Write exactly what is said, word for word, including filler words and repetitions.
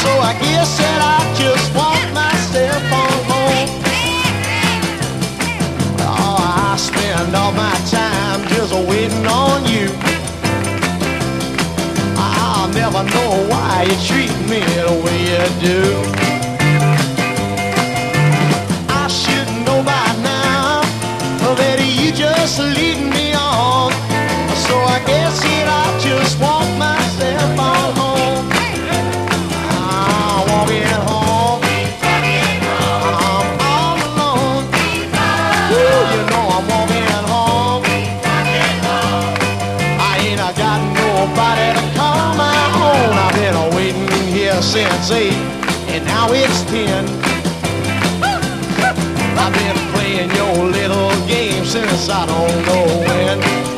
So I guess that I just walk myself on home. Oh, I spend all my time just waiting on you. I'll never know why you treat me the way you do. I should know by now that you just lead me on. So I guess that I'll just walk myself on home. I'm walking home. I'm all alone. Ooh, you know I'm walking home. I ain't got nobody to call my own. I've been waiting here since eight, and now it's ten. I've been playing your little game since I don't know when.